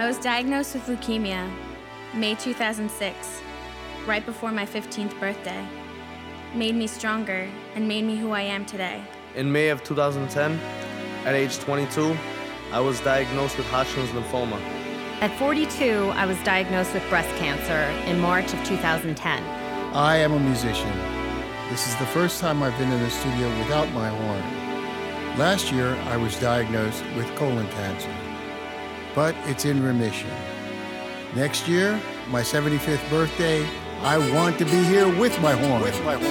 I was diagnosed with leukemia, May 2006, right before my 15th birthday. Made me stronger and made me who I am today. In May of 2010, at age 22, I was diagnosed with Hodgkin's lymphoma. At 42, I was diagnosed with breast cancer in March of 2010. I am a musician. This is the first time I've been in the studio without my horn. Last year, I was diagnosed with colon cancer, but it's in remission. Next year, my 75th birthday, I want to be here with my horn.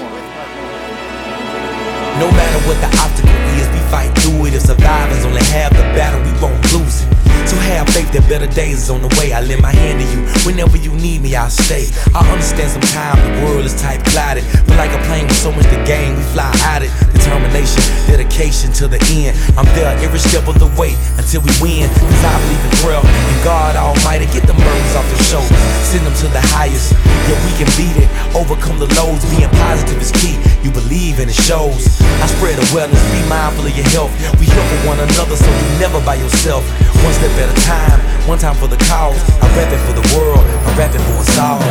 No matter what the obstacle is, we fight through it. If surviving's only half the battle, we won't lose it. So have faith that better days is on the way. I lend my hand to you. Whenever you need me, I'll stay. I understand sometimes the world is tight glided, but like a plane with so much to gain, we fly at it. Determination, dedication to the end. I'm there every step of the way until we win. Cause I believe in prayer and God Almighty. Get the burdens off your shoulders, send them to the highest. Yeah, we can beat it, overcome the lows. Being positive is key, you believe and it shows. I spread awareness, be mindful of your health. We here for one another, so you're never by yourself. One step at a time, one time for the cause. I rap it for the world, I rap it for us all.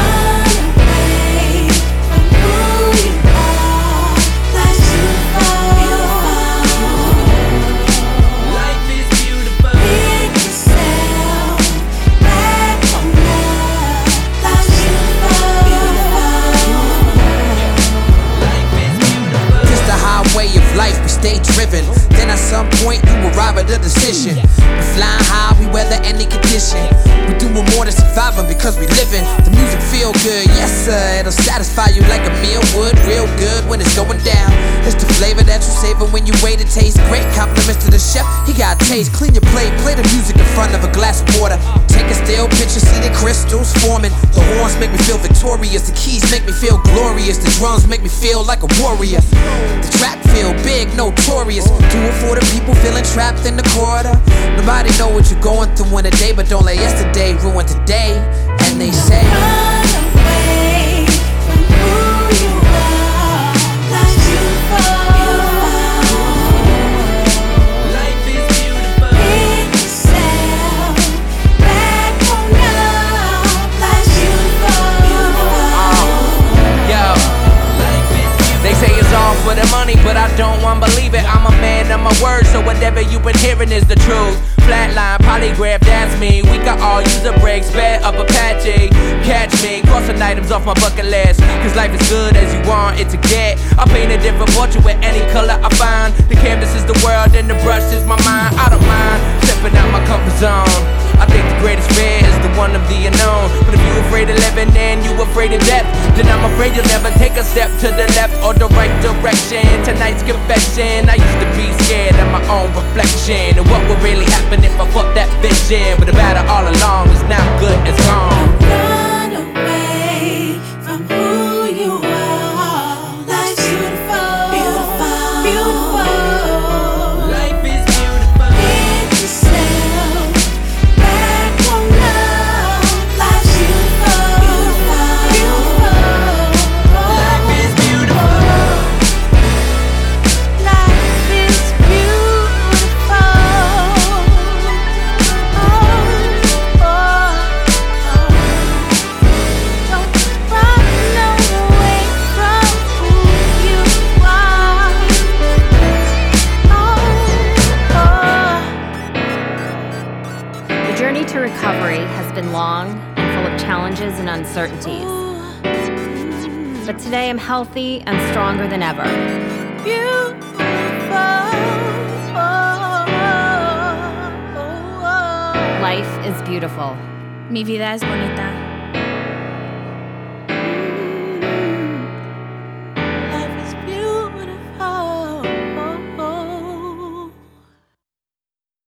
Life, we stay driven. Then at some point you arrive at a decision. We flying high, we weather any condition. We doing more than surviving because we living. The music feel good, yes sir. It'll satisfy you like a meal would. Real good when it's going down. It's the flavor that you savor when you wait. It tastes great. Compliments to the chef, he got taste. Clean your plate, play the music in front of a glass of water. Take a still picture, see the crystals forming. The horns make me feel victorious. The keys make me feel glorious. The drums make me feel like a warrior. The track feel big, notorious. Do it for the people feeling trapped in the quarter. Nobody know what you're going through in a day, but don't let yesterday ruin today. And they say run away from who you are. Life's beautiful. Life is beautiful. Pick yourself back home now. Life's beautiful. Yo, they say it's all for the money, but I don't want to believe it. I'm a man of my word, so whatever you've been hearing is the truth. Flatline, polygraph, that's me. We can all use a break, spare up Apache. Catch me, crossing items off my bucket list. Cause life is good as you want it to get. I paint a different portrait with any color I find. The canvas is the world and the brush is my mind. I don't mind stepping out my comfort zone. I think the greatest fear is the one of the unknown. But if you afraid of living and you afraid of death, then I'm afraid you'll never take a step to the left or the right direction. Tonight's confession, I used to be scared of my own reflection and what would really happen if I fucked that vision. But the battle all along is now good as gone. Run away from who you are. Life's beautiful, beautiful, beautiful. Life is beautiful. Pick yourself back home now. Life's beautiful, beautiful, beautiful. Life is beautiful. Life is beautiful. Don't run away from who you are. The journey to recovery has been long and full of challenges and uncertainties. But today I'm healthy and stronger than ever. Life is beautiful. Mi vida es bonita.